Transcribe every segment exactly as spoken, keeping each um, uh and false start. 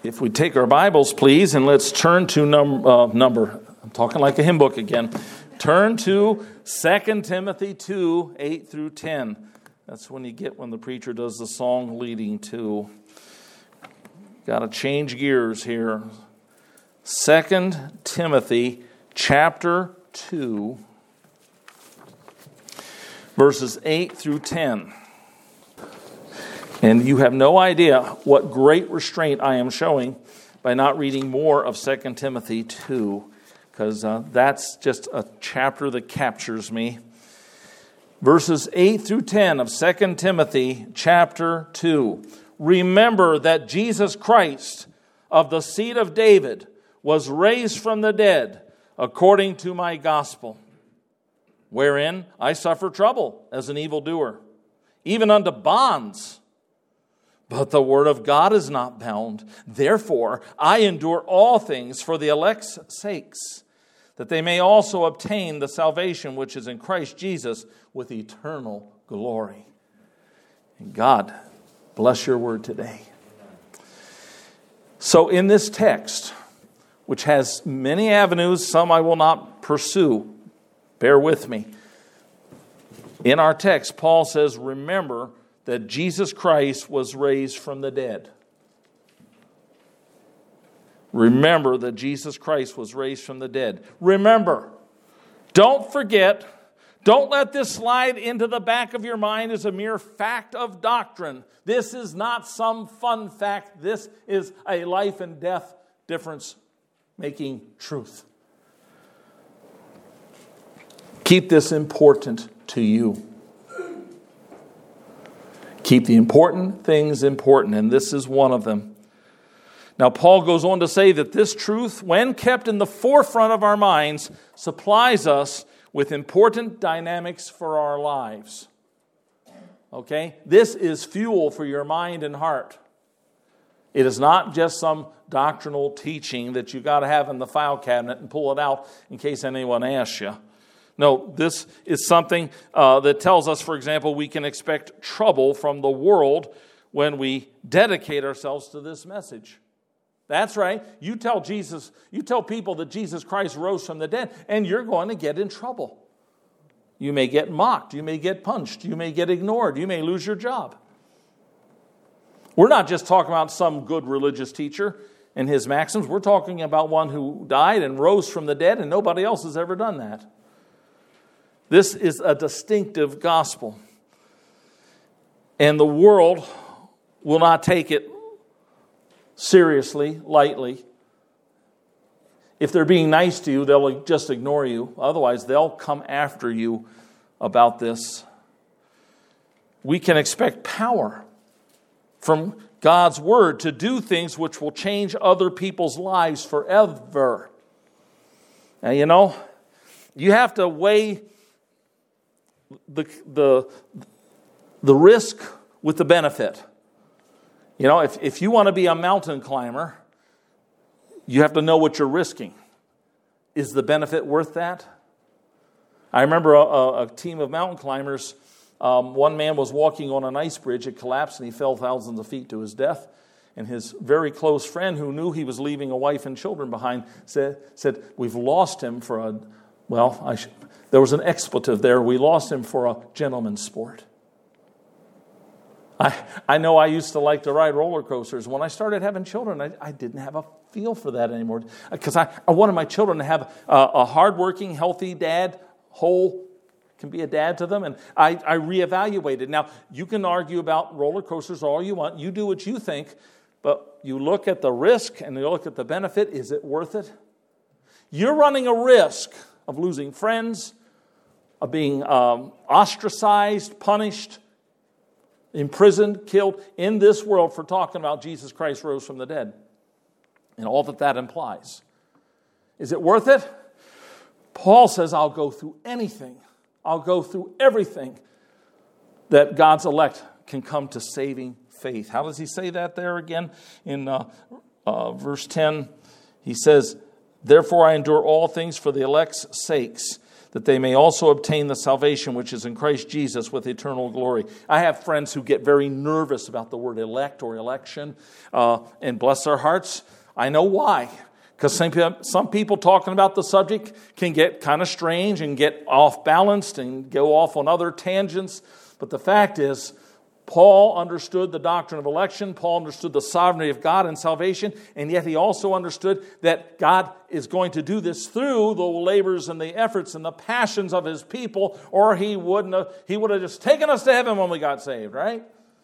If we take our Bibles, please, and let's turn to num- uh, number, I'm talking like a hymn book again. Turn to Second Timothy two, eight through ten. That's when you get when the preacher does the song leading to. Got to change gears here. Second Timothy chapter two, verses eight through ten. And you have no idea what great restraint I am showing by not reading more of Second Timothy two, because uh, that's just a chapter that captures me. Verses eight through ten of Second Timothy chapter two. Remember that Jesus Christ of the seed of David was raised from the dead according to my gospel, wherein I suffer trouble as an evildoer, even unto bonds. But the word of God is not bound. Therefore, I endure all things for the elect's sakes, that they may also obtain the salvation which is in Christ Jesus with eternal glory. And God, bless your word today. So in this text, which has many avenues, some I will not pursue, bear with me. In our text, Paul says, remember that Jesus Christ was raised from the dead. Remember that Jesus Christ was raised from the dead. Remember. Don't forget. Don't let this slide into the back of your mind as a mere fact of doctrine. This is not some fun fact. This is a life and death difference making truth. Keep this important to you. Keep the important things important, and this is one of them. Now, Paul goes on to say that this truth, when kept in the forefront of our minds, supplies us with important dynamics for our lives. Okay? This is fuel for your mind and heart. It is not just some doctrinal teaching that you got to have in the file cabinet and pull it out in case anyone asks you. No, this is something uh, that tells us, for example, we can expect trouble from the world when we dedicate ourselves to this message. That's right. You tell Jesus, you tell people that Jesus Christ rose from the dead, and you're going to get in trouble. You may get mocked. You may get punched. You may get ignored. You may lose your job. We're not just talking about some good religious teacher and his maxims. We're talking about one who died and rose from the dead, and nobody else has ever done that. This is a distinctive gospel. And the world will not take it seriously, lightly. If they're being nice to you, they'll just ignore you. Otherwise, they'll come after you about this. We can expect power from God's word to do things which will change other people's lives forever. Now, you know, you have to weigh The, the the risk with the benefit. You know, if, if you want to be a mountain climber, you have to know what you're risking. Is the benefit worth that? I remember a, a team of mountain climbers. Um, one man was walking on an ice bridge. It collapsed and he fell thousands of feet to his death. And his very close friend, who knew he was leaving a wife and children behind, said, said we've lost him for a, well, I should... There was an expletive there. We lost him for a gentleman's sport. I I know I used to like to ride roller coasters. When I started having children, I, I didn't have a feel for that anymore. Because I, I wanted my children to have a, a hardworking, healthy dad, whole, can be a dad to them. And I, I reevaluated. Now, you can argue about roller coasters all you want. You do what you think. But you look at the risk and you look at the benefit. Is it worth it? You're running a risk of losing friends, of being um, ostracized, punished, imprisoned, killed in this world for talking about Jesus Christ rose from the dead and all that that implies. Is it worth it? Paul says, I'll go through anything. I'll go through everything that God's elect can come to saving faith. How does he say that there again? In uh, uh, verse ten, he says, therefore I endure all things for the elect's sakes, that they may also obtain the salvation which is in Christ Jesus with eternal glory. I have friends who get very nervous about the word elect or election, uh, and bless their hearts, I know why. Because some, some people talking about the subject can get kind of strange and get off balanced and go off on other tangents. But the fact is, Paul understood the doctrine of election. Paul understood the sovereignty of God and salvation. And yet he also understood that God is going to do this through the labors and the efforts and the passions of his people, or he wouldn't have, he would have just taken us to heaven when we got saved, right?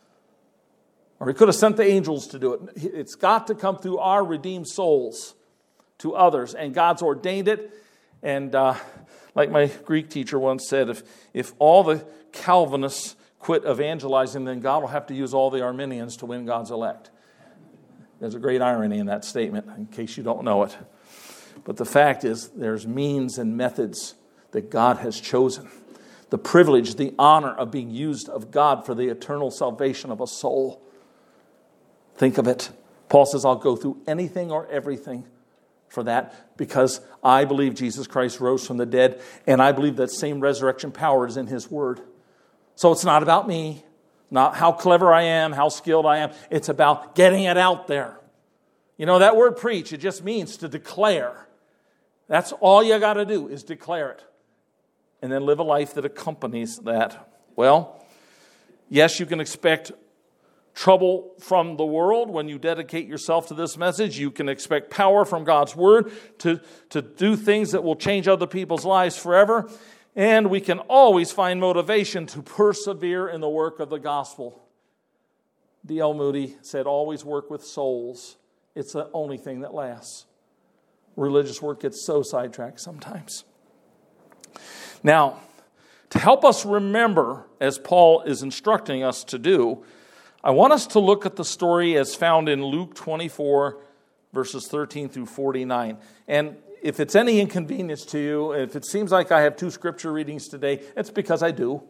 Or he could have sent the angels to do it. It's got to come through our redeemed souls to others. And God's ordained it. And uh, like my Greek teacher once said, if, if all the Calvinists quit evangelizing, then God will have to use all the Arminians to win God's elect. There's a great irony in that statement, in case you don't know it. But the fact is, there's means and methods that God has chosen. The privilege, the honor of being used of God for the eternal salvation of a soul. Think of it. Paul says, I'll go through anything or everything for that, because I believe Jesus Christ rose from the dead, and I believe that same resurrection power is in his word. So it's not about me, not how clever I am, how skilled I am. It's about getting it out there. You know, that word preach, it just means to declare. That's all you got to do is declare it. And then live a life that accompanies that. Well, yes, you can expect trouble from the world when you dedicate yourself to this message. You can expect power from God's word to, to do things that will change other people's lives forever. And we can always find motivation to persevere in the work of the gospel. D L Moody said, always work with souls. It's the only thing that lasts. Religious work gets so sidetracked sometimes. Now, to help us remember, as Paul is instructing us to do, I want us to look at the story as found in Luke twenty-four, verses thirteen through forty-nine. And if it's any inconvenience to you, if it seems like I have two scripture readings today, it's because I do.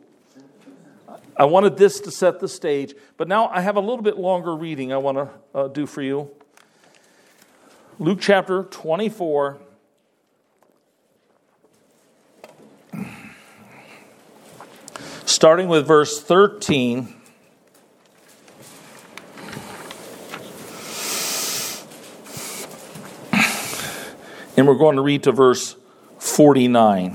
I wanted this to set the stage, but now I have a little bit longer reading I want to uh, do for you. Luke chapter twenty-four. Starting with verse thirteen. And we're going to read to verse forty-nine.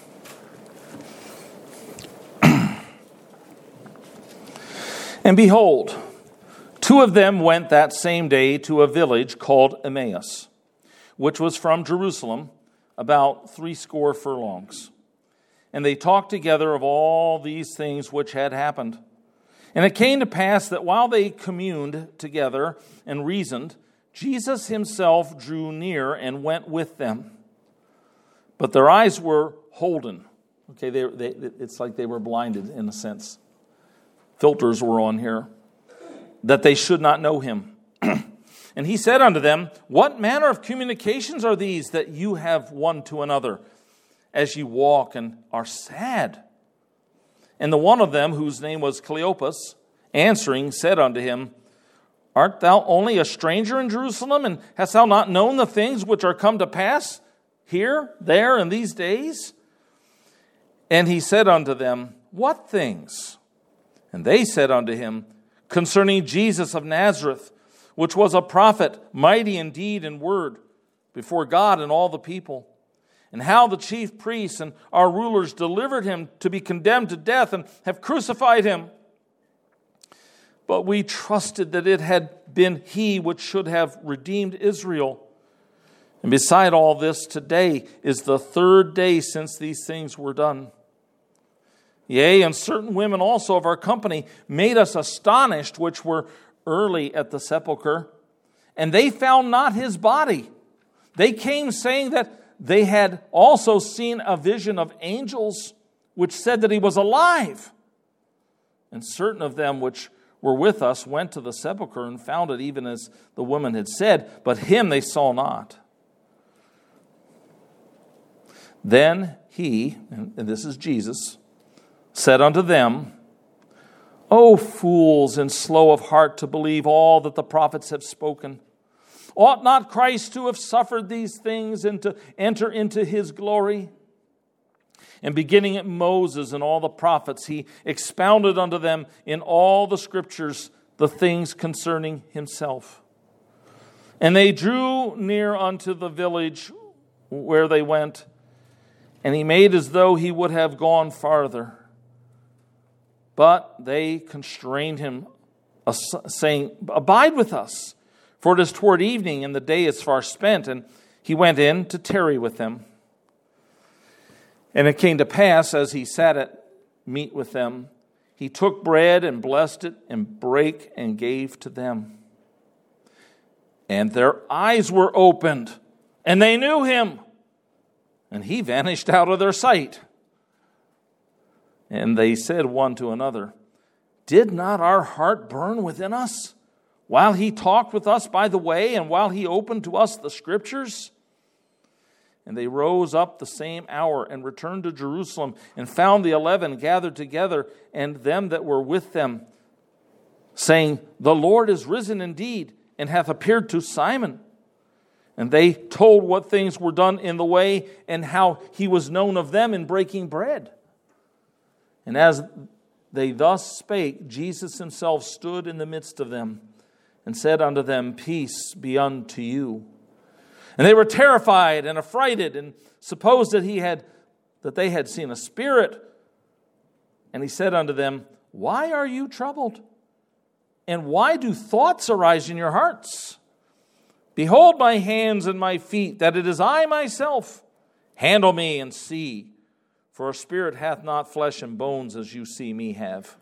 And behold, two of them went that same day to a village called Emmaus, which was from Jerusalem about threescore furlongs. And they talked together of all these things which had happened. And it came to pass that while they communed together and reasoned, Jesus himself drew near and went with them. But their eyes were holden. Okay, they, they, it's like they were blinded in a sense. Filters were on here. That they should not know him. And he said unto them, what manner of communications are these that you have one to another, as you walk and are sad? And the one of them, whose name was Cleopas, answering, said unto him, art thou only a stranger in Jerusalem, and hast thou not known the things which are come to pass here, there, in these days? And he said unto them, what things? And they said unto him, concerning Jesus of Nazareth, which was a prophet, mighty in deed and word, before God and all the people, and how the chief priests and our rulers delivered him to be condemned to death and have crucified him. But we trusted that it had been he which should have redeemed Israel. And beside all this, today is the third day since these things were done. Yea, and certain women also of our company made us astonished, which were early at the sepulchre, and they found not his body. They came saying that they had also seen a vision of angels, which said that he was alive. And certain of them which were with us went to the sepulchre and found it even as the woman had said, but him they saw not. Then he, and this is Jesus, said unto them, O fools and slow of heart to believe all that the prophets have spoken. Ought not Christ to have suffered these things and to enter into his glory? And beginning at Moses and all the prophets, he expounded unto them in all the scriptures the things concerning himself. And they drew near unto the village where they went, and he made as though he would have gone farther. But they constrained him, saying, Abide with us, for it is toward evening, and the day is far spent. And he went in to tarry with them. And it came to pass, as he sat at meat with them, he took bread and blessed it, and brake and gave to them. And their eyes were opened, and they knew him, and he vanished out of their sight. And they said one to another, Did not our heart burn within us, while he talked with us by the way, and while he opened to us the scriptures? And they rose up the same hour and returned to Jerusalem, and found the eleven gathered together, and them that were with them, saying, The Lord is risen indeed, and hath appeared to Simon. And they told what things were done in the way, and how he was known of them in breaking bread. And as they thus spake, Jesus himself stood in the midst of them, and said unto them, Peace be unto you. And they were terrified and affrighted, and supposed that he had that they had seen a spirit. And he said unto them, Why are you troubled? And why do thoughts arise in your hearts? Behold my hands and my feet, that it is I myself. Handle me and see, for a spirit hath not flesh and bones as you see me have.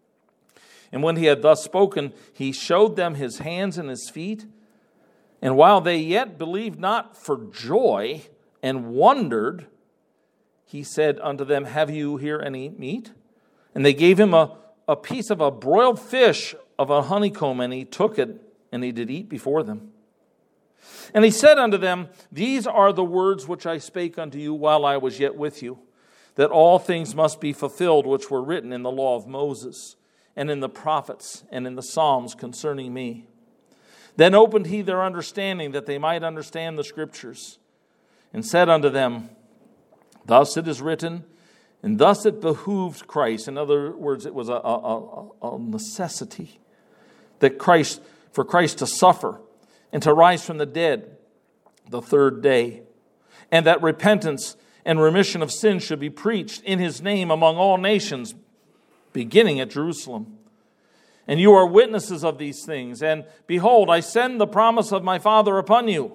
And when he had thus spoken, he showed them his hands and his feet. And while they yet believed not for joy and wondered, he said unto them, Have you here any meat? And they gave him a, a piece of a broiled fish of a honeycomb, and he took it, and he did eat before them. And he said unto them, These are the words which I spake unto you while I was yet with you, that all things must be fulfilled which were written in the law of Moses, and in the prophets, and in the Psalms concerning me. Then opened he their understanding, that they might understand the scriptures, and said unto them, Thus it is written, and thus it behooved Christ. In other words, it was a, a, a necessity that Christ, for Christ to suffer and to rise from the dead the third day, and that repentance and remission of sins should be preached in his name among all nations, beginning at Jerusalem. And you are witnesses of these things. And behold, I send the promise of my Father upon you.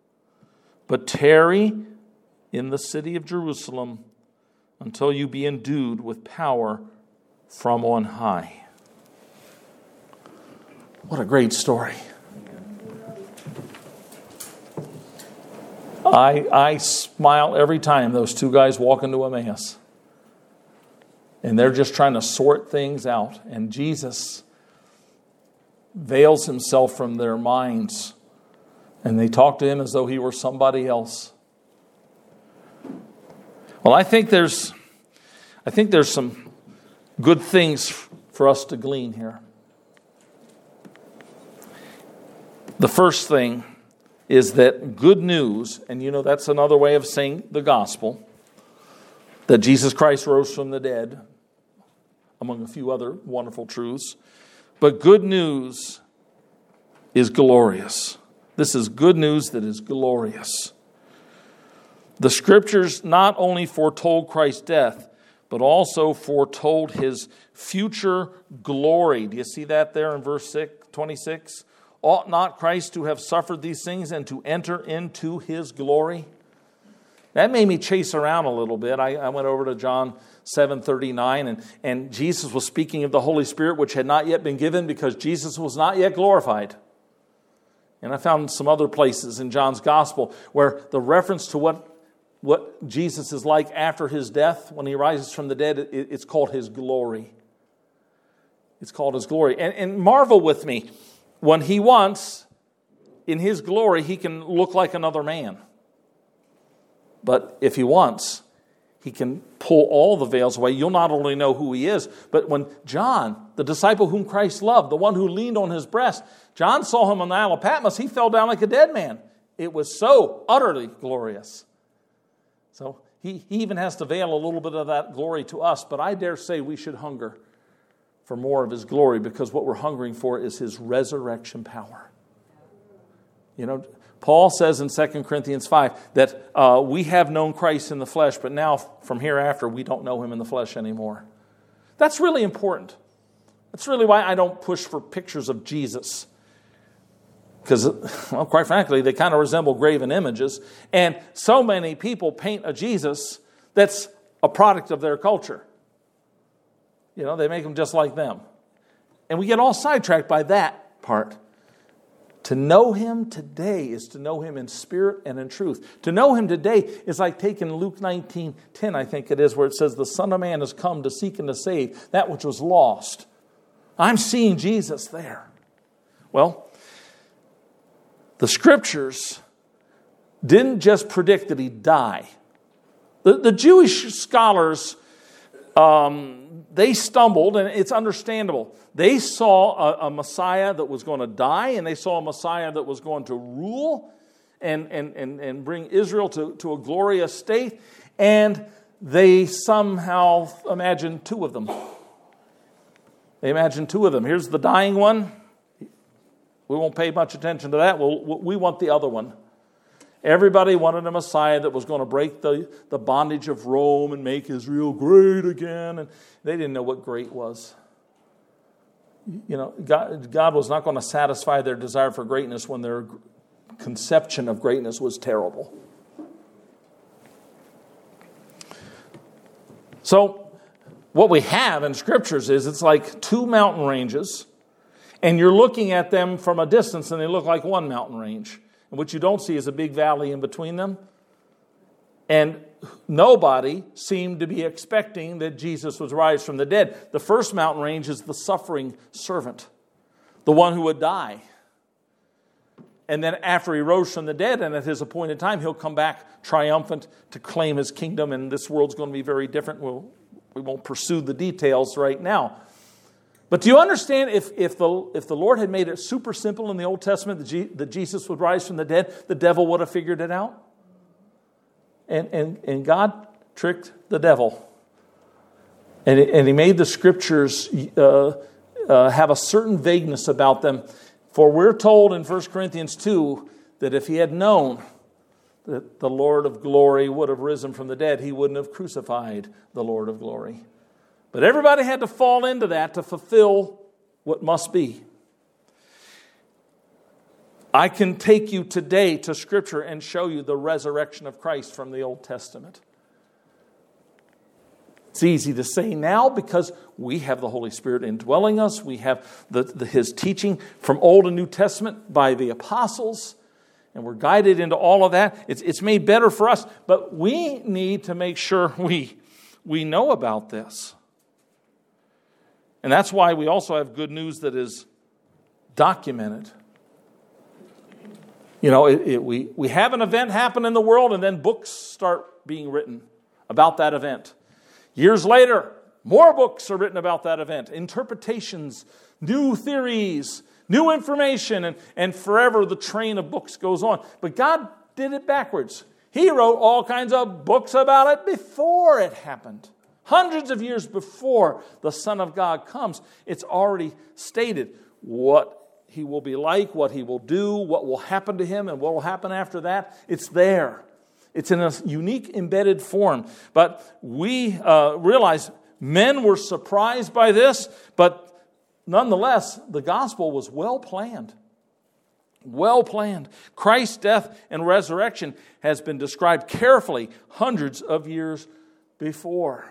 But tarry in the city of Jerusalem until you be endued with power from on high. What a great story. I, I smile every time those two guys walk into Emmaus. And they're just trying to sort things out. And Jesus veils himself from their minds. And they talk to him as though he were somebody else. Well, I think there's, I think there's some good things for us to glean here. The first thing is that good news, and you know that's another way of saying the gospel, that Jesus Christ rose from the dead, among a few other wonderful truths. But good news is glorious. This is good news that is glorious. The scriptures not only foretold Christ's death, but also foretold his future glory. Do you see that there in verse twenty-six? Ought not Christ to have suffered these things and to enter into his glory? That made me chase around a little bit. I, I went over to John seven thirty-nine, and, and Jesus was speaking of the Holy Spirit, which had not yet been given because Jesus was not yet glorified. And I found some other places in John's gospel where the reference to what, what Jesus is like after his death, when he rises from the dead, it, it's called his glory. It's called his glory. And, and marvel with me, when he wants, in his glory, he can look like another man. But if he wants, he can pull all the veils away. You'll not only know who he is, but when John, the disciple whom Christ loved, the one who leaned on his breast, John saw him on the Isle of Patmos, he fell down like a dead man. It was so utterly glorious. So He, he even has to veil a little bit of that glory to us, but I dare say we should hunger for more of his glory, because what we're hungering for is his resurrection power. You know, Paul says in Second Corinthians five that uh, we have known Christ in the flesh, but now from hereafter we don't know him in the flesh anymore. That's really important. That's really why I don't push for pictures of Jesus. Because, well, quite frankly, they kind of resemble graven images. And so many people paint a Jesus that's a product of their culture. You know, they make him just like them. And we get all sidetracked by that part. To know him today is to know him in spirit and in truth. To know him today is like taking Luke nineteen ten, I think it is, where it says, the Son of Man has come to seek and to save that which was lost. I'm seeing Jesus there. Well, the scriptures didn't just predict that he'd die. The, the Jewish scholars, um, they stumbled, and it's understandable. They saw a, a Messiah that was going to die, and they saw a Messiah that was going to rule and, and, and, and bring Israel to, to a glorious state, and they somehow imagined two of them. They imagined two of them. Here's the dying one. We won't pay much attention to that. We'll, we want the other one. Everybody wanted a Messiah that was going to break the, the bondage of Rome and make Israel great again. And they didn't know what great was. You know, God, God was not going to satisfy their desire for greatness when their conception of greatness was terrible. So, what we have in scriptures is it's like two mountain ranges, and you're looking at them from a distance, and they look like one mountain range. And what you don't see is a big valley in between them. And nobody seemed to be expecting that Jesus would rise from the dead. The first mountain range is the suffering servant, the one who would die. And then after he rose from the dead and at his appointed time, he'll come back triumphant to claim his kingdom. And this world's going to be very different. We'll, we won't pursue the details right now. But do you understand, if, if, the, if the Lord had made it super simple in the Old Testament that, G, that Jesus would rise from the dead, the devil would have figured it out? And, and, and God tricked the devil. And, and he made the scriptures uh, uh, have a certain vagueness about them. For we're told in First Corinthians two that if he had known that the Lord of glory would have risen from the dead, he wouldn't have crucified the Lord of glory. But everybody had to fall into that to fulfill what must be. I can take you today to Scripture and show you the resurrection of Christ from the Old Testament. It's easy to say now because we have the Holy Spirit indwelling us. We have the, the, His teaching from Old and New Testament by the apostles. And we're guided into all of that. It's, it's made better for us. But we need to make sure we, we know about this. And that's why we also have good news that is documented. You know, it, it, we, we have an event happen in the world, and then books start being written about that event. Years later, more books are written about that event. Interpretations, new theories, new information, and, and forever the train of books goes on. But God did it backwards. He wrote all kinds of books about it before it happened. Hundreds of years before the Son of God comes, it's already stated what he will be like, what he will do, what will happen to him, and what will happen after that. It's there. It's in a unique embedded form. But we uh, realize men were surprised by this, but nonetheless, the gospel was well planned. Well planned. Christ's death and resurrection has been described carefully hundreds of years before.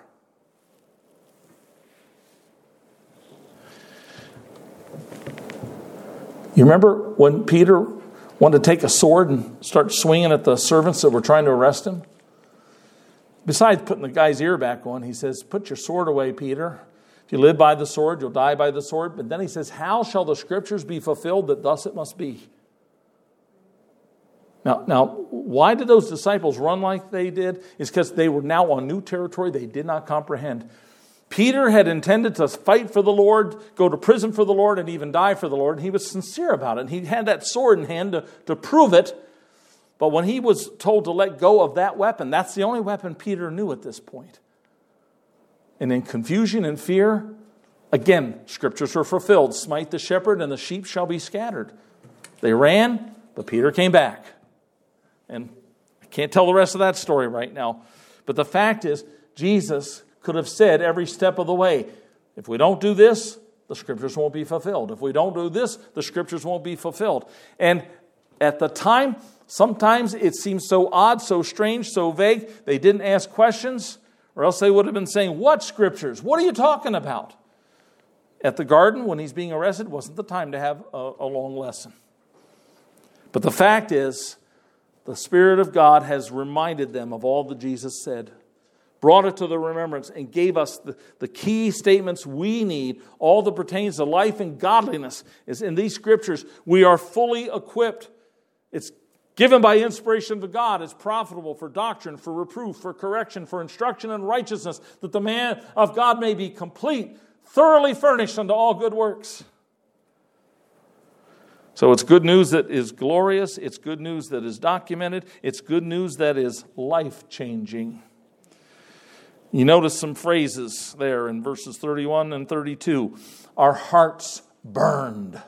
You remember when Peter wanted to take a sword and start swinging at the servants that were trying to arrest him? Besides putting the guy's ear back on, he says, put your sword away, Peter. If you live by the sword, you'll die by the sword. But then he says, how shall the scriptures be fulfilled that thus it must be? Now, now, why did those disciples run like they did? It's because they were now on new territory they did not comprehend. Peter had intended to fight for the Lord, go to prison for the Lord, and even die for the Lord. And he was sincere about it. And he had that sword in hand to, to prove it. But when he was told to let go of that weapon, that's the only weapon Peter knew at this point. And in confusion and fear, again, scriptures were fulfilled. Smite the shepherd and the sheep shall be scattered. They ran, but Peter came back. And I can't tell the rest of that story right now. But the fact is, Jesus could have said every step of the way, if we don't do this, the scriptures won't be fulfilled. If we don't do this, the scriptures won't be fulfilled. And at the time, sometimes it seems so odd, so strange, so vague, they didn't ask questions, or else they would have been saying, what scriptures? What are you talking about? At the garden, when he's being arrested, wasn't the time to have a, a long lesson. But the fact is, the Spirit of God has reminded them of all that Jesus said, brought it to the remembrance, and gave us the, the key statements we need. All that pertains to life and godliness is in these scriptures. We are fully equipped. It's given by inspiration of God. It's profitable for doctrine, for reproof, for correction, for instruction in righteousness, that the man of God may be complete, thoroughly furnished unto all good works. So it's good news that is glorious. It's good news that is documented. It's good news that is life-changing. You notice some phrases there in verses thirty-one and thirty-two. Our hearts burned.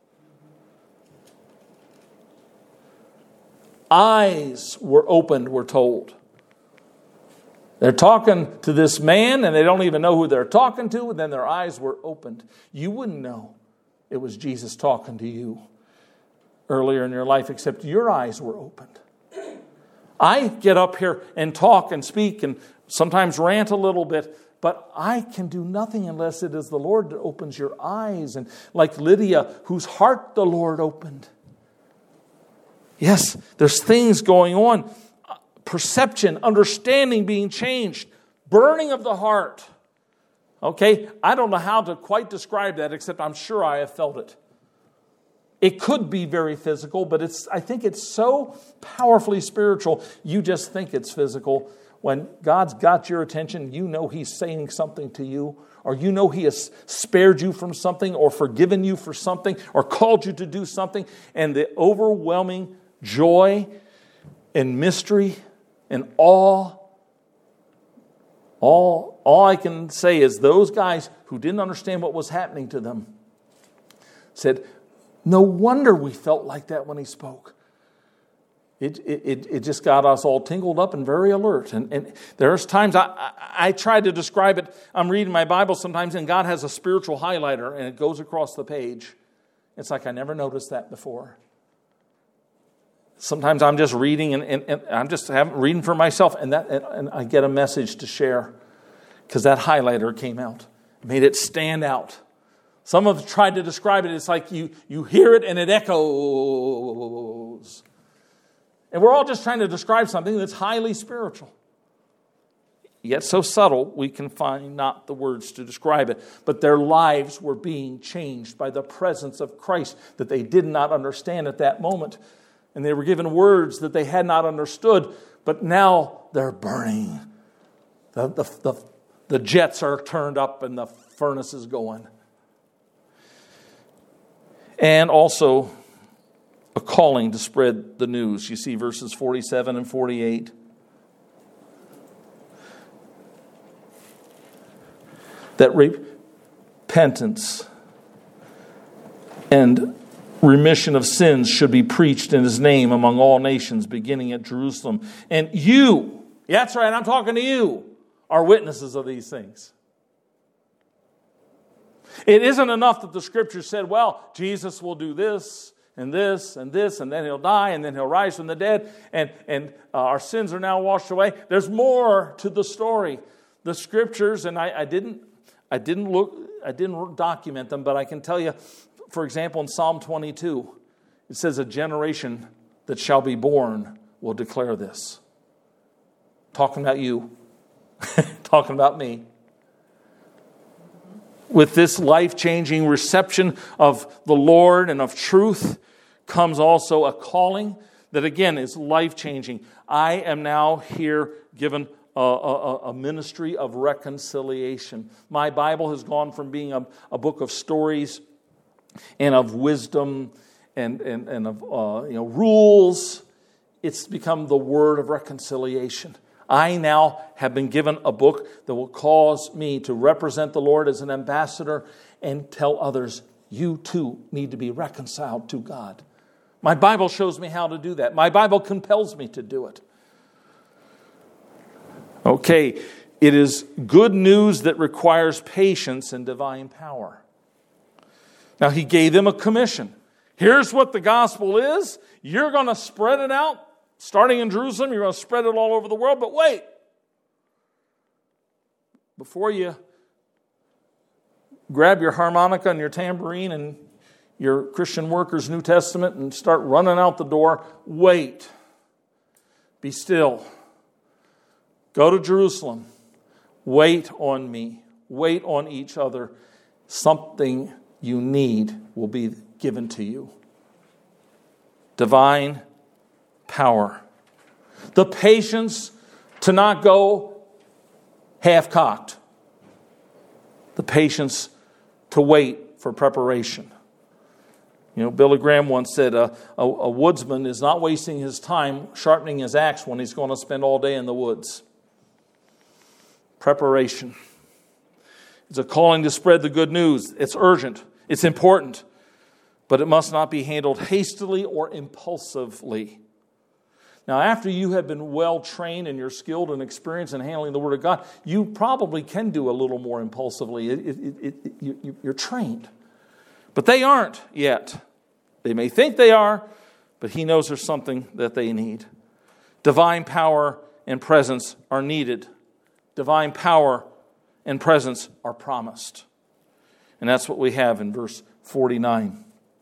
Eyes were opened, we're told. They're talking to this man, and they don't even know who they're talking to, and then their eyes were opened. You wouldn't know it was Jesus talking to you earlier in your life, except your eyes were opened. I get up here and talk and speak and sometimes rant a little bit, but I can do nothing unless it is the Lord that opens your eyes. And like Lydia, whose heart the Lord opened. Yes, there's things going on. Perception, understanding being changed. Burning of the heart. Okay, I don't know how to quite describe that, except I'm sure I have felt it. It could be very physical, but it's I think it's so powerfully spiritual, you just think it's physical. When God's got your attention, you know He's saying something to you, or you know He has spared you from something, or forgiven you for something, or called you to do something, and the overwhelming joy and mystery and awe, all, all I can say is those guys who didn't understand what was happening to them said, no wonder we felt like that when He spoke. It, it, it just got us all tingled up and very alert. And, and there's times I, I, I try to describe it. I'm reading my Bible sometimes and God has a spiritual highlighter and it goes across the page. It's like I never noticed that before. Sometimes I'm just reading and, and, and I'm just having, reading for myself and, that, and, and I get a message to share because that highlighter came out. Made it stand out. Some have tried to describe it. It's like you, you hear it and it echoes. And we're all just trying to describe something that's highly spiritual. Yet so subtle, we can find not the words to describe it. But their lives were being changed by the presence of Christ that they did not understand at that moment. And they were given words that they had not understood. But now they're burning. The, the, the, the jets are turned up and the furnace is going. And also a calling to spread the news. You see verses forty-seven and forty-eight. That repentance and remission of sins should be preached in His name among all nations, beginning at Jerusalem. And you, yeah, that's right, I'm talking to you, are witnesses of these things. It isn't enough that the Scripture said, well, Jesus will do this, and this, and this, and then He'll die, and then He'll rise from the dead, and, and uh, our sins are now washed away. There's more to the story. The Scriptures, and I, I didn't I didn't look, I didn't document them, but I can tell you, for example, in Psalm twenty-two, it says, a generation that shall be born will declare this. Talking about you. Talking about me. With this life-changing reception of the Lord and of truth comes also a calling that, again, is life-changing. I am now here given a, a, a ministry of reconciliation. My Bible has gone from being a, a book of stories and of wisdom and, and, and of uh, you know rules it's become the word of reconciliation. I now have been given a book that will cause me to represent the Lord as an ambassador and tell others, you too need to be reconciled to God. My Bible shows me how to do that. My Bible compels me to do it. Okay, it is good news that requires patience and divine power. Now, he gave them a commission. Here's what the gospel is. You're going to spread it out, starting in Jerusalem. You're going to spread it all over the world. But wait, before you grab your harmonica and your tambourine and your Christian Workers New Testament and start running out the door, wait. Be still. Go to Jerusalem. Wait on me. Wait on each other. Something you need will be given to you. Divine power. The patience to not go half-cocked. The patience to wait for preparation. You know, Billy Graham once said, a, a, a woodsman is not wasting his time sharpening his axe when he's going to spend all day in the woods. Preparation. It's a calling to spread the good news. It's urgent. It's important. But it must not be handled hastily or impulsively. Now, after you have been well trained and you're skilled and experienced in handling the Word of God, you probably can do a little more impulsively. It, it, it, it, you, you're trained. But they aren't yet. They may think they are, but He knows there's something that they need. Divine power and presence are needed. Divine power and presence are promised. And that's what we have in verse forty-nine.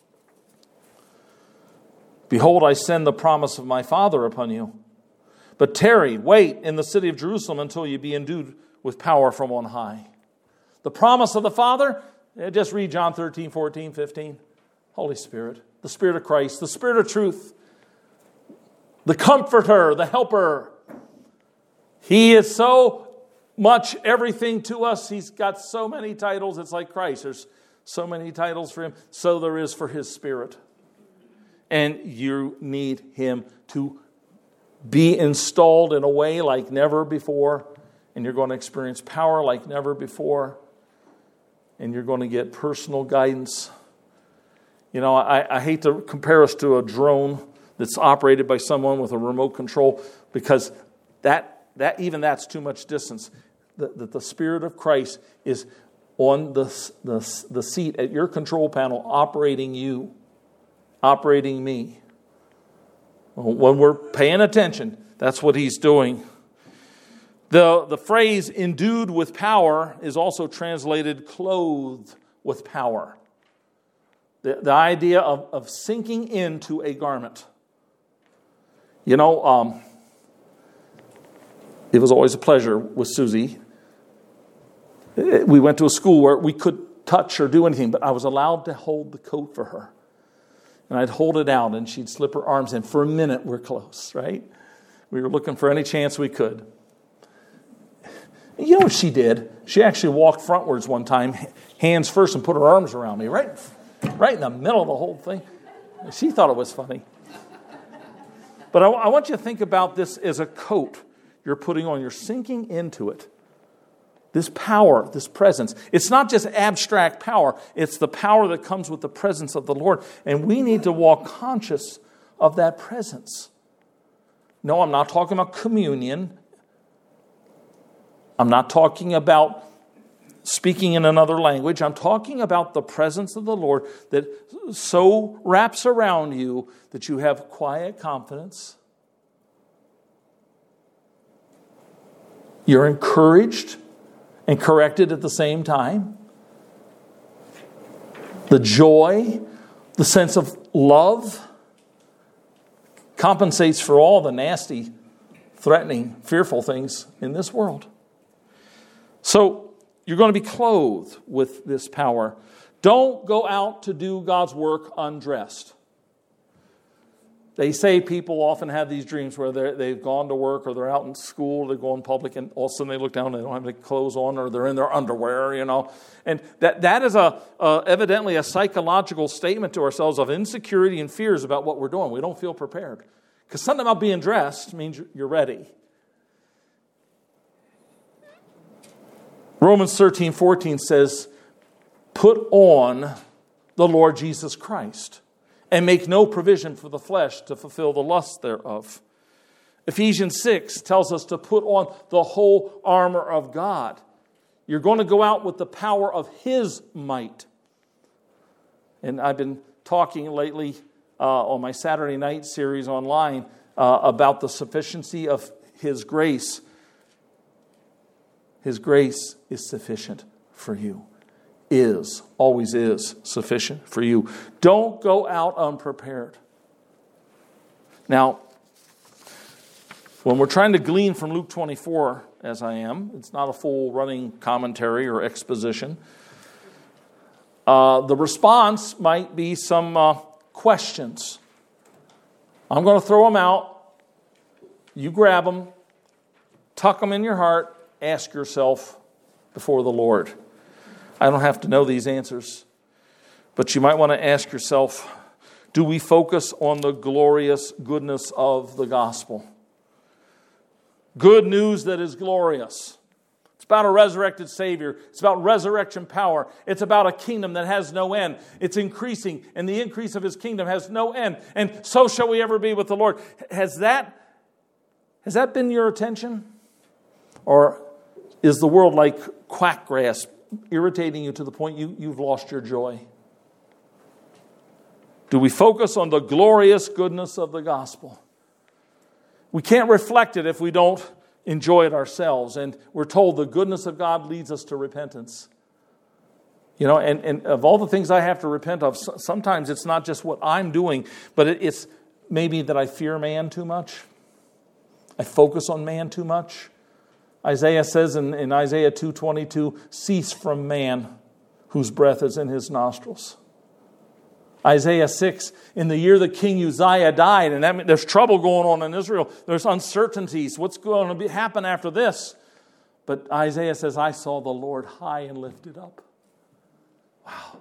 Behold, I send the promise of my Father upon you. But tarry, wait in the city of Jerusalem until you be endued with power from on high. The promise of the Father, just read John thirteen, fourteen, fifteen. Holy Spirit, the Spirit of Christ, the Spirit of truth, the Comforter, the Helper. He is so much everything to us. He's got so many titles. It's like Christ. There's so many titles for Him. So there is for His Spirit. And you need Him to be installed in a way like never before. And you're going to experience power like never before. And you're going to get personal guidance. You know, I, I hate to compare us to a drone that's operated by someone with a remote control, because that that even that's too much distance. The, the, the Spirit of Christ is on the, the, the seat at your control panel, operating you, operating me. When we're paying attention, that's what He's doing. The, the phrase endued with power is also translated clothed with power. The, the idea of, of sinking into a garment. You know, um, it was always a pleasure with Susie. We went to a school where we could touch or do anything, but I was allowed to hold the coat for her. And I'd hold it out, and she'd slip her arms in. For a minute, we're close, right? We were looking for any chance we could. You know what she did? She actually walked frontwards one time, hands first, and put her arms around me, right, right in the middle of the whole thing. She thought it was funny. But I, I want you to think about this as a coat you're putting on. You're sinking into it. This power, this presence. It's not just abstract power. It's the power that comes with the presence of the Lord. And we need to walk conscious of that presence. No, I'm not talking about communion. I'm not talking about speaking in another language. I'm talking about the presence of the Lord that so wraps around you that you have quiet confidence. You're encouraged and corrected at the same time. The joy, the sense of love compensates for all the nasty, threatening, fearful things in this world. So you're going to be clothed with this power. Don't go out to do God's work undressed. They say people often have these dreams where they've gone to work or they're out in school, they go in public, and all of a sudden they look down and they don't have any clothes on, or they're in their underwear, you know. And that, that is a, a evidently a psychological statement to ourselves of insecurity and fears about what we're doing. We don't feel prepared. Because something about being dressed means you're ready. Romans thirteen fourteen says, put on the Lord Jesus Christ and make no provision for the flesh to fulfill the lust thereof. Ephesians six tells us to put on the whole armor of God. You're going to go out with the power of His might. And I've been talking lately uh, on my Saturday night series online uh, about the sufficiency of His grace. His grace is sufficient for you. Is, always is sufficient for you. Don't go out unprepared. Now, when we're trying to glean from Luke twenty-four, as I am, it's not a full running commentary or exposition. Uh, the response might be some uh, questions. I'm going to throw them out. You grab them, tuck them in your heart, ask yourself before the Lord. I don't have to know these answers, but you might want to ask yourself, do we focus on the glorious goodness of the gospel? Good news that is glorious. It's about a resurrected Savior. It's about resurrection power. It's about a kingdom that has no end. It's increasing, and the increase of His kingdom has no end. And so shall we ever be with the Lord. Has that, has that been your attention? Or is the world like quack grass, irritating you to the point you, you've lost your joy? Do we focus on the glorious goodness of the gospel? We can't reflect it if we don't enjoy it ourselves. And we're told the goodness of God leads us to repentance. You know, and, and of all the things I have to repent of, sometimes it's not just what I'm doing, but it, it's maybe that I fear man too much. I focus on man too much. Isaiah says in, in Isaiah two twenty-two, cease from man whose breath is in his nostrils. Isaiah six, in the year that King Uzziah died, and that, there's trouble going on in Israel. There's uncertainties. What's going to be, happen after this? But Isaiah says, I saw the Lord high and lifted up. Wow.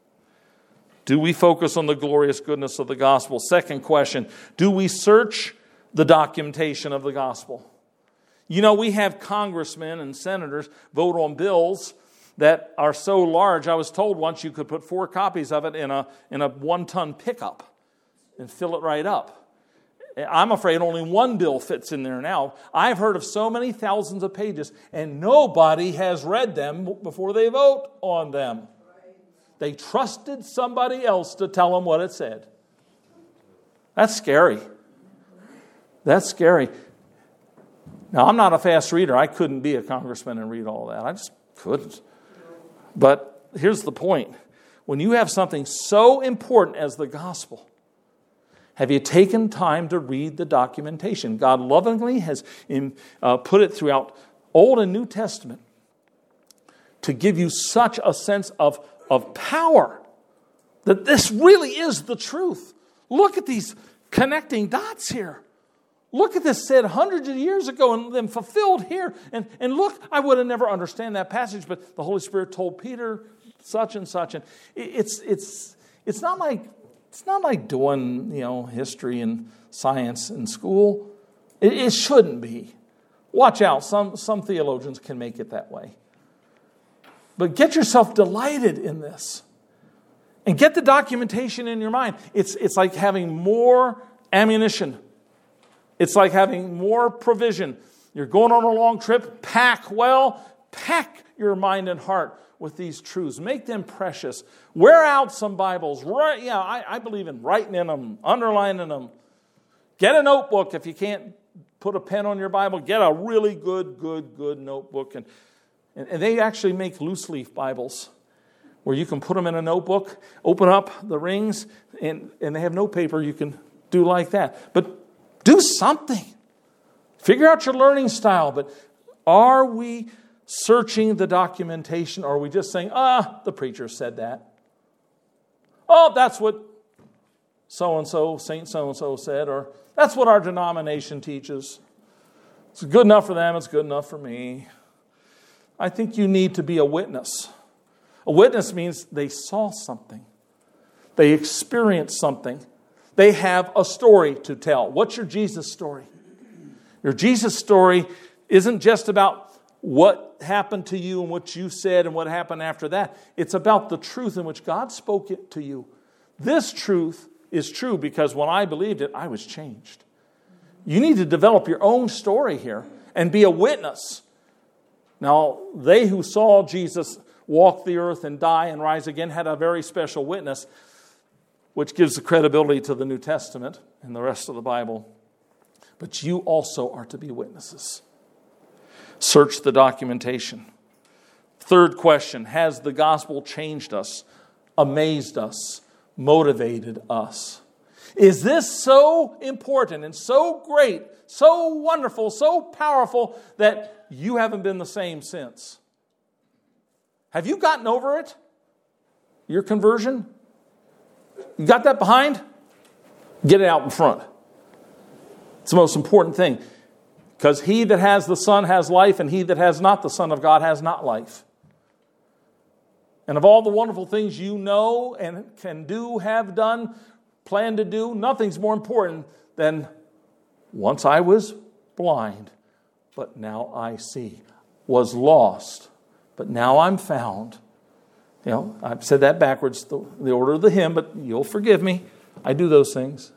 Do we focus on the glorious goodness of the gospel? Second question, do we search the documentation of the gospel? You know, we have congressmen and senators vote on bills that are so large. I was told once you could put four copies of it in a in a one-ton pickup and fill it right up. I'm afraid only one bill fits in there now. I've heard of so many thousands of pages, and nobody has read them before they vote on them. They trusted somebody else to tell them what it said. That's scary. That's scary. Now, I'm not a fast reader. I couldn't be a congressman and read all that. I just couldn't. But here's the point. When you have something so important as the gospel, have you taken time to read the documentation? God lovingly has in, uh, put it throughout Old and New Testament to give you such a sense of, of power that this really is the truth. Look at these connecting dots here. Look at this said hundreds of years ago and then fulfilled here. And, and look, I would have never understand that passage, but the Holy Spirit told Peter such and such. And it's it's it's not like it's not like doing, you know, history and science in school. It, it shouldn't be. Watch out. Some some theologians can make it that way. But get yourself delighted in this. And get the documentation in your mind. It's it's like having more ammunition. It's like having more provision. You're going on a long trip, pack well, pack your mind and heart with these truths. Make them precious. Wear out some Bibles. Write, yeah, I, I believe in writing in them, underlining them. Get a notebook. If you can't put a pen on your Bible, get a really good, good, good notebook. And, and, and they actually make loose leaf Bibles where you can put them in a notebook, open up the rings, and, and they have note paper you can do like that. But do something. Figure out your learning style. But are we searching the documentation, or are we just saying, ah, the preacher said that? Oh, that's what so-and-so, Saint so-and-so said, or that's what our denomination teaches. It's good enough for them, it's good enough for me. I think you need to be a witness. A witness means they saw something. They experienced something. They have a story to tell. What's your Jesus story? Your Jesus story isn't just about what happened to you and what you said and what happened after that. It's about the truth in which God spoke it to you. This truth is true because when I believed it, I was changed. You need to develop your own story here and be a witness. Now, they who saw Jesus walk the earth and die and rise again had a very special witness, which gives the credibility to the New Testament and the rest of the Bible. But you also are to be witnesses. Search the documentation. Third question, has the gospel changed us, amazed us, motivated us? Is this so important and so great, so wonderful, so powerful that you haven't been the same since? Have you gotten over it? Your conversion? You got that behind? Get it out in front. It's the most important thing. Because he that has the Son has life, and he that has not the Son of God has not life. And of all the wonderful things you know and can do, have done, plan to do, nothing's more important than once I was blind, but now I see. Was lost, but now I'm found. You know, I've said that backwards, the, the order of the hymn, but you'll forgive me. I do those things.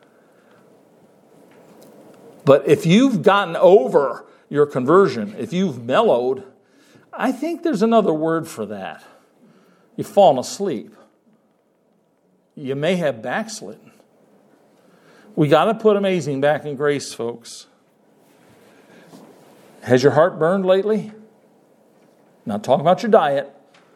But if you've gotten over your conversion, if you've mellowed, I think there's another word for that. You've fallen asleep. You may have backslidden. We got to put amazing back in grace, folks. Has your heart burned lately? Not talking about your diet.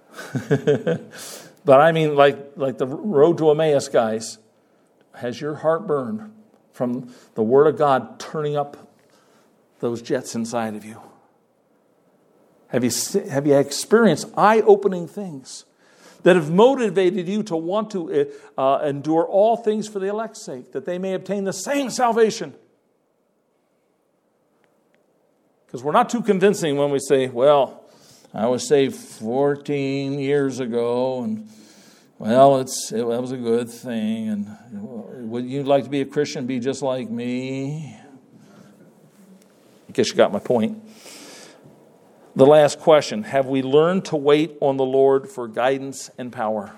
But I mean like, like the road to Emmaus guys. Has your heart burned from the Word of God turning up those jets inside of you? Have you, have you experienced eye-opening things that have motivated you to want to uh, endure all things for the elect's sake, that they may obtain the same salvation? Because we're not too convincing when we say, well, I was saved fourteen years ago, and well, it's it, that was a good thing. And would you like to be a Christian, be just like me? I guess you got my point. The last question, have we learned to wait on the Lord for guidance and power?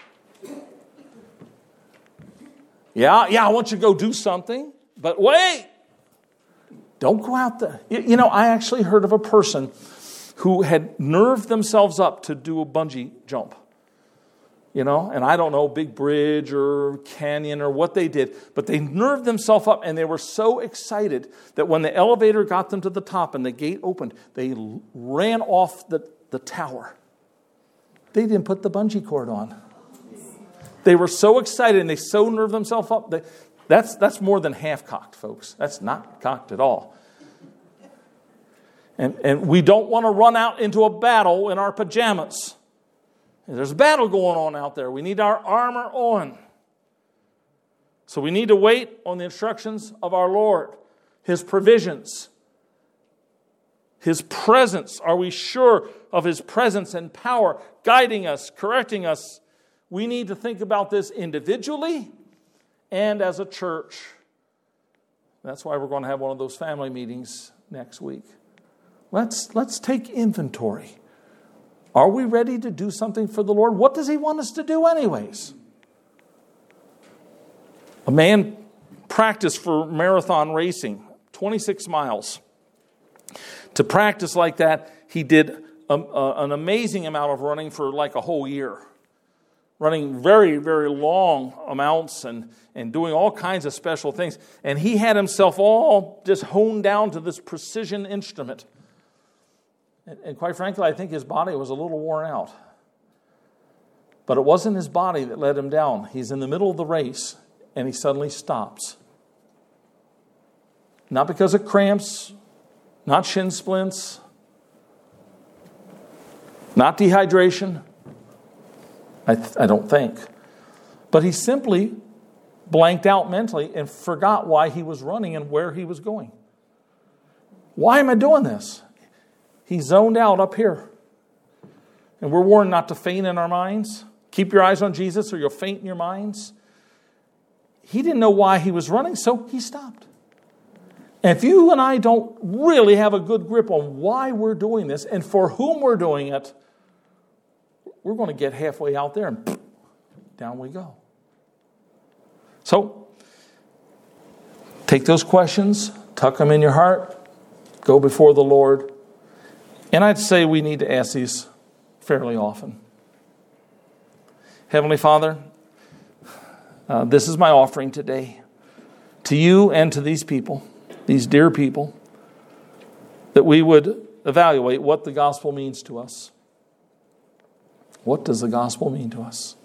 Yeah, yeah, I want you to go do something, but wait. Don't go out there. You know, I actually heard of a person who had nerved themselves up to do a bungee jump. You know, and I don't know, big bridge or canyon or what they did, but they nerved themselves up and they were so excited that when the elevator got them to the top and the gate opened, they ran off the, the tower. They didn't put the bungee cord on. They were so excited and they so nerved themselves up. That, that's, that's more than half-cocked, folks. That's not cocked at all. And, and we don't want to run out into a battle in our pajamas. There's a battle going on out there. We need our armor on. So we need to wait on the instructions of our Lord, His provisions, His presence. Are we sure of His presence and power guiding us, correcting us? We need to think about this individually and as a church. That's why we're going to have one of those family meetings next week. Let's, let's take inventory. Are we ready to do something for the Lord? What does He want us to do anyways? A man practiced for marathon racing, twenty-six miles. To practice like that, he did a, a, an amazing amount of running for like a whole year. Running very, very long amounts and, and doing all kinds of special things. And he had himself all just honed down to this precision instrument. And quite frankly, I think his body was a little worn out. But it wasn't his body that let him down. He's in the middle of the race, and he suddenly stops. Not because of cramps, not shin splints, not dehydration. I, th- I don't think. But he simply blanked out mentally and forgot why he was running and where he was going. Why am I doing this? He zoned out up here. And we're warned not to faint in our minds. Keep your eyes on Jesus or you'll faint in your minds. he didn't know why he was running, so he stopped. And if you and I don't really have a good grip on why we're doing this and for whom we're doing it, we're going to get halfway out there and down we go. So, take those questions, tuck them in your heart, go before the Lord. And I'd say we need to ask these fairly often. Heavenly Father, uh, this is my offering today to you and to these people, these dear people, that we would evaluate what the gospel means to us. What does the gospel mean to us?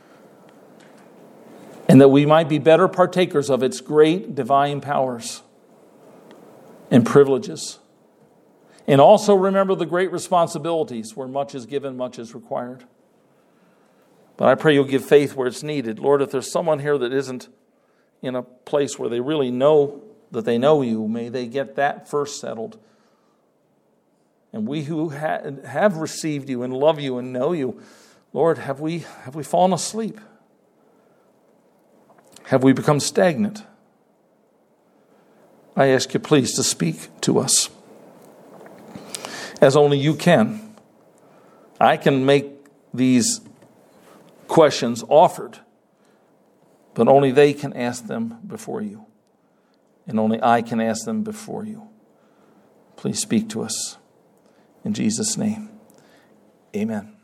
And that we might be better partakers of its great divine powers and privileges. And also remember the great responsibilities where much is given, much is required. But I pray you'll give faith where it's needed. Lord, if there's someone here that isn't in a place where they really know that they know you, may they get that first settled. And we who ha- have received you and love you and know you, Lord, have we have we fallen asleep? Have we become stagnant? I ask you please to speak to us as only you can. I can make these questions offered, but only they can ask them before you. And only I can ask them before you. Please speak to us. In Jesus' name, amen.